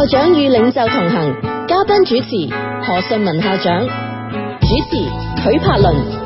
校長與領袖同行，嘉賓主持何順文校長，主持許柏倫。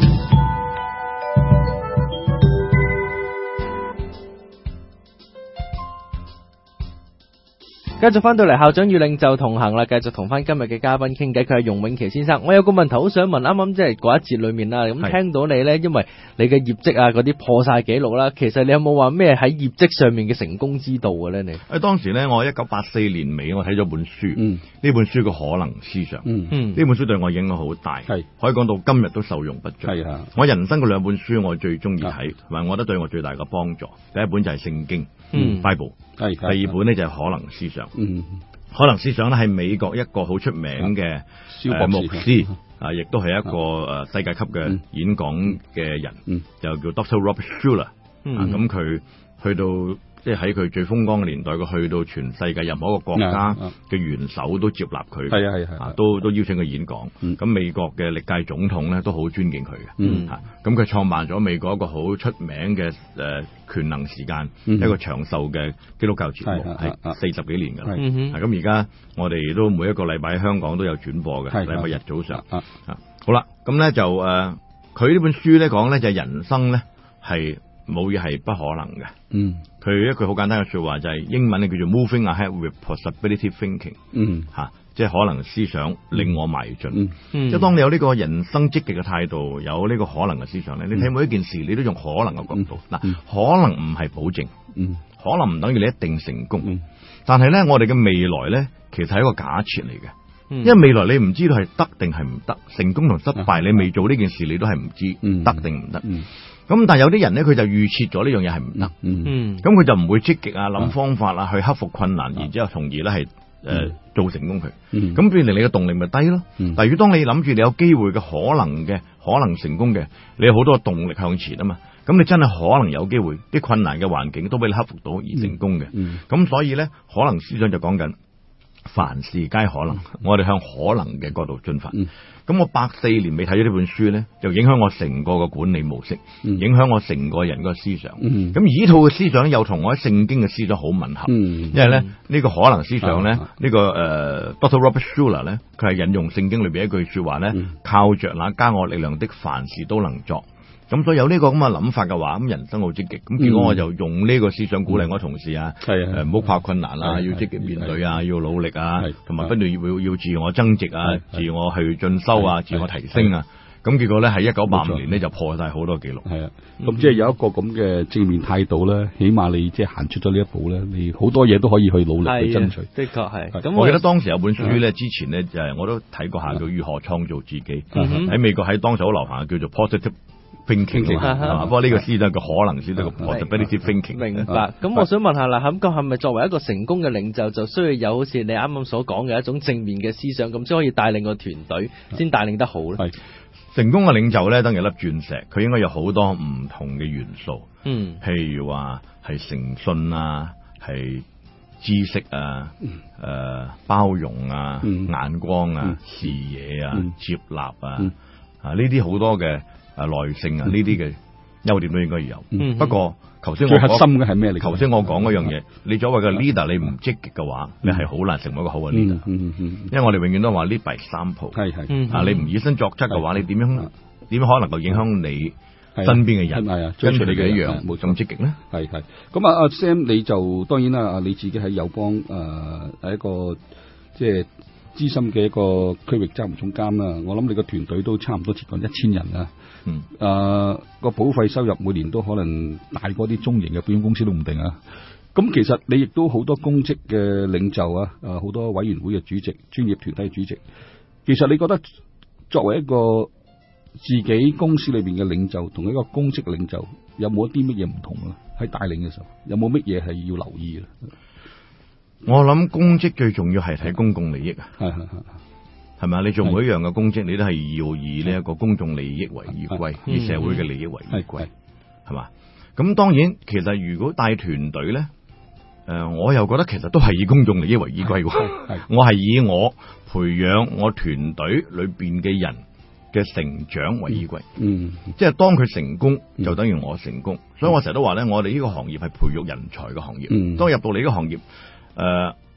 繼續翻到嚟校長與領袖同行啦，繼續同翻今日嘅嘉賓傾偈，佢係容永琪先生。我有個問題好想問，啱啱即係嗰一節裏面啦，咁聽到你呢，因為你嘅業績啊嗰啲破晒紀錄啦，其實你有冇話咩喺業績上面嘅成功之道嘅呢？你當時呢，我1984年尾我睇咗本書，呢本書嘅可能思想，呢本書對我影響好大，可以講到今日都受用不盡。我人生嘅兩本書我最中意睇，同埋我覺得對我最大嘅幫助，第一本就係聖經，Bible，第二本呢就係可能思想。可能思想咧係美國一個好出名嘅牧師亦都係一個世界級嘅演講嘅人，就叫 Dr. Robert Schuller。咁佢去到即係喺佢最風光嘅年代，佢去到全世界任何一個國家嘅元首都接納佢，都邀請佢演講。咁美國嘅歷屆總統咧都好尊敬佢嘅。咁佢創辦咗美國一個好出名嘅權能時間，一個長壽嘅基督教節目，係40幾年㗎啦。咁而家我哋都每一個禮拜喺香港都有轉播嘅，禮拜日早上。好啦，咁咧就佢呢本書咧講咧就係人生咧係冇嘢係不可能嘅。佢一句好簡單嘅說話就係英文咧叫做 Moving Ahead with Possibility Thinking。即係可能思想令我邁進。即係當你有呢個人生積極嘅態度，有呢個可能嘅思想咧，你睇每一件事你都用可能嘅角度。嗱，可能唔係保證，可能唔等於你一定成功。但係咧，我哋嘅未來咧，其實係一個假設嚟嘅。因為未來你唔知道係得定係唔得，成功同失敗，你未做呢件事你都係唔知得定唔得。咁但係有啲人咧，佢就預設咗呢樣嘢係唔得，咁佢就唔會積極諗方法去克服困難，然之後從而咧係做成功佢。咁變成你嘅動力咪低咯。但係如果當你諗住你有機會嘅可能成功嘅，你有好多動力向前啊嘛。咁你真係可能有機會，啲困難嘅環境都俾你克服到而成功嘅。咁所以咧，可能思想就講緊凡事皆可能，我哋向可能嘅角度進發。咁我84年未睇咗呢本書咧，就影響我成個嘅管理模式，影響我成個人個思想。咁而呢套嘅思想又同我喺聖經嘅思想好吻合。因為咧呢個可能思想咧，呢個Dr. Robert Schuller 咧，佢係引用聖經裏邊一句說話咧，靠着那加我力量的，凡事都能作。咁所以有呢個咁嘅諗法嘅話，咁人生好積極。咁結果我就用呢個思想鼓勵我同事唔好怕困難要積極面對要努力同埋不斷要自我增值自我去進修自我提升咁結果咧喺1985年咧就破晒好多紀錄。 咁即係有一個咁嘅正面態度咧，起碼你即係行出咗呢一步咧，你好多嘢都可以去努力去爭取。 的確係。咁我記得當時有本書咧，之前咧就係我都睇過下，叫如何創造自己。喺美國喺當時好流行嘅叫做 Positive thinking 不過呢個思想叫可能思想，個 possibility thinking。 明白。咁我想問下啦，咁係咪作為一個成功嘅領袖，就需要有好似你啱啱所講嘅一種正面嘅思想，咁先可以帶領個團隊，先帶領得好咧？ 成功嘅領袖咧，等於粒鑽石，佢應該有好多唔同嘅元素。譬如話係誠信係知識包容眼光視野接納呢啲好多嘅耐性呢啲嘅優點都應該要有。不過頭先我最核心嘅係咩？ 頭先我講嗰樣嘢，你作為個 leader，你唔積極嘅話，你係好難成為一個好嘅 leader。因為我哋永遠都話 lead by example。你唔以身作則嘅話，你點樣可能夠影響你身邊嘅人？跟住你嘅一樣冇咁積極咧？ 咁阿 Sam， 你就當然啦，你自己喺友邦係一個即係資深嘅一個區域執行總監啦。我諗你個團隊都差唔多接近1000人啦。個保費收入每年都可能大過啲中型嘅保險公司都唔定啊。咁其實你亦都好多公職嘅領袖好多委員會嘅主席、專業團體主席。其實你覺得作為一個自己公司裏邊嘅領袖，同一個公職領袖有冇一啲乜嘢唔同啊？喺帶領嘅時候，有冇乜嘢係要留意嘅？ 我諗公職最重要係睇公共利益係咪？你做每一樣嘅公職，你都係要以呢一個公眾利益為依歸，以社會嘅利益為依歸，係嘛？咁當然，其實如果帶團隊咧，我又覺得其實都係以公眾利益為依歸嘅。我係以我培養我團隊裏邊嘅人嘅成長為依歸。即係當佢成功，就等於我成功。所以我成日都話咧，我哋呢個行業係培育人才嘅行業。當入到你呢個行業，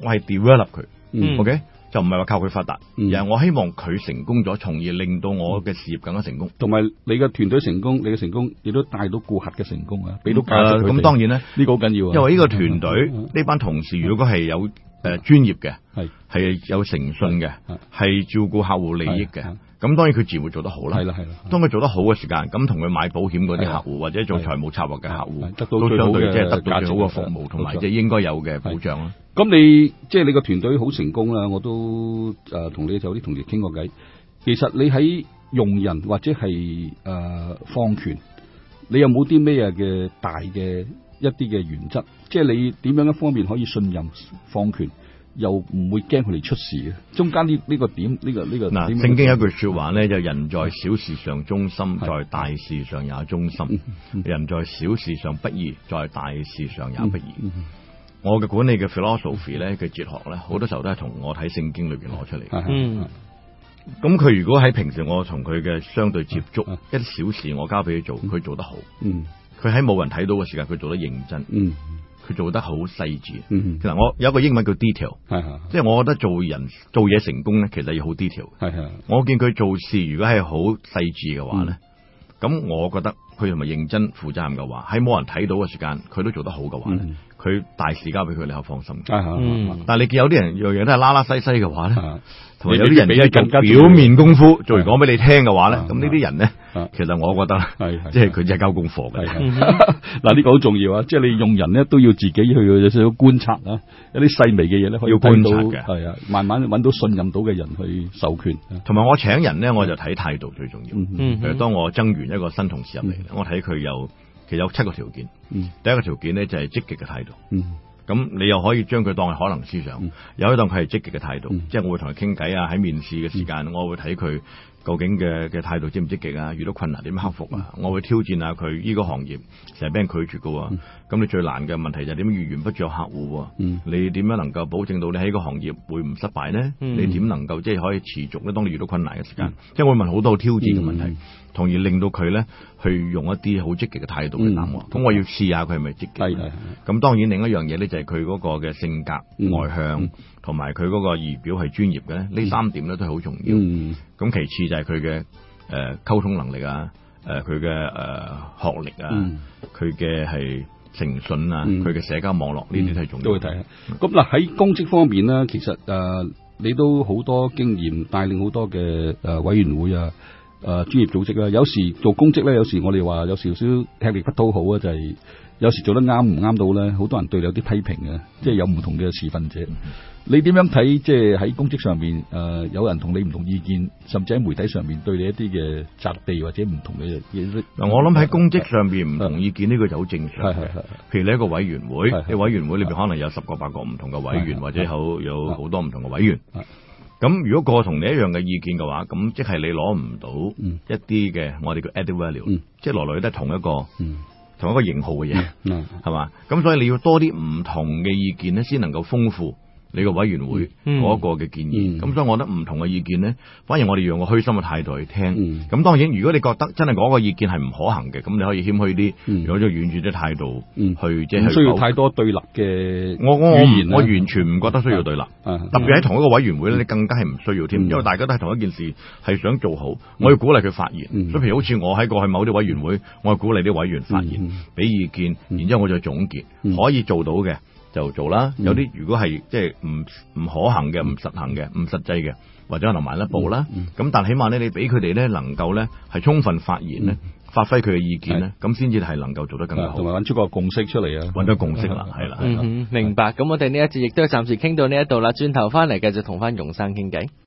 我係 develop 佢，OK，就唔係話靠佢發達，而係我希望佢成功咗，從而令到我嘅事業更加成功， 同埋你嘅團隊成功，你嘅成功亦都帶到顧客嘅成功啊，俾到價值佢哋。 咁當然咧， 呢個好緊要啊， 因為呢個團隊呢班同事如果係有專業嘅，係有誠信嘅，係照顧客戶利益嘅，咁當然佢自然會做得好啦。係啦。當佢做得好嘅時間，咁同佢買保險嗰啲客戶或者做財務策劃嘅客戶，都相對即係得到最好嘅服務同埋即係應該有嘅保障啦。 咁你即係你個團隊好成功啦，我都同你有啲同事傾過偈。其實你喺用人或者係放權，你有冇啲咩嘅大嘅一啲嘅原則？即係你點樣一方面可以信任放權，又唔會驚佢哋出事嘅？中間呢個點呢個嗱，聖經有一句說話咧，就人在小事上忠心，在大事上也忠心；人在小事上不義，在大事上也不義。我嘅管理嘅 philosophy 咧嘅哲學咧，好多時候都係同我睇聖經裏邊攞出嚟。咁佢如果喺平時我同佢嘅相對接觸，一啲小事我交俾佢做，佢做得好。佢喺冇人睇到嘅時間，佢做得認真。佢做得好細緻。其實我有一個英文叫 detail， 即係我覺得做嘢成功咧，其實要好 detail。我見佢做事如果係好細緻嘅話咧，咁我覺得佢係咪認真負責任嘅話，喺冇人睇到嘅時間，佢都做得好嘅話咧，佢大事交俾佢，你可放心。但係你見有啲人樣樣都係拉拉西西嘅話咧，同埋有啲人咧做表面功夫，做完講俾你聽嘅話咧，咁呢啲人咧，其實我覺得即係佢真係交功課嘅。 嗱，呢個好重要啊！即係你用人咧都要自己去有少少觀察啊，有啲細微嘅嘢咧可以觀察嘅。係啊，慢慢揾到信任到嘅人去授權。同埋我請人咧，我就睇態度最重要。譬如當我增援一個新同事入嚟，我睇佢其實有7個條件。第一個條件咧就係積極嘅態度。咁你又可以將佢當係可能思想，有一當佢係積極嘅態度，即係我會同佢傾偈啊，喺面試嘅時間，我會睇佢究竟嘅態度積唔積極啊，遇到困難點樣克服啊，我會挑戰下佢呢個行業成日俾人拒絕㗎，咁你最難嘅問題就係點樣源源不絕有客戶，你點樣能夠保證到你喺個行業會唔失敗呢？你點能夠即係可以持續咧？當你遇到困難嘅時間，即係我會問好多挑戰嘅問題，從而令到佢咧去用一啲好積極嘅態度去答我。咁我要試下佢係咪積極。咁當然另一樣嘢咧就係佢嗰個嘅性格外向，同埋佢嗰個儀表係專業嘅咧，呢3點咧都係好重要。咁其次就係佢嘅溝通能力啊，佢嘅學歷啊，佢嘅係誠信啊，佢嘅社交網絡呢啲都係重要。都會睇下。咁嗱喺公職方面咧，其實你都好多經驗，帶領好多嘅委員會啊。專業組織啦，有時做公職咧，有時我哋話有少少吃力不討好啊，就係有時做得啱唔啱到咧，好多人對你有啲批評嘅，即係有唔同嘅持份者。你點樣睇？即係喺公職上面，有人同你唔同意見，甚至喺媒體上面對你一啲嘅責備或者唔同嘅嘢。嗱，我諗喺公職上邊唔同意見呢個就好正常。係。譬如你一個委員會，你委員會裏邊可能有10個8個唔同嘅委員，或者有好多唔同嘅委員。咁如果個同你一樣嘅意見嘅話，咁即係你攞唔到一啲嘅我哋叫 added value，即係來來都係同一個型號嘅嘢，係嘛？咁所以你要多啲唔同嘅意見咧，先能夠豐富你個委員會嗰個嘅建議。咁所以我覺得唔同嘅意見咧，反而我哋用個虛心嘅態度去聽。咁當然，如果你覺得真係嗰個意見係唔可行嘅，咁你可以謙虛啲，用咗婉轉啲態度去即係唔需要太多對立嘅語言。我完全唔覺得需要對立，特別喺同一個委員會咧，你更加係唔需要添，因為大家都係同一件事係想做好。我要鼓勵佢發言，所以譬如好似我喺過去某啲委員會，我係鼓勵啲委員發言，俾意見，然之後我再總結，可以做到嘅就做啦。有啲如果係即係唔可行嘅、唔實行嘅、唔實際嘅，或者可能慢一步啦。咁但係起碼咧，你俾佢哋咧能夠咧係充分發言咧，發揮佢嘅意見咧，咁先至係能夠做得更加好，同埋揾出個共識出嚟啊！揾到共識啦，係啦。明白。咁我哋呢一節亦都暫時傾到呢一度啦，轉頭翻嚟繼續同翻容生傾偈。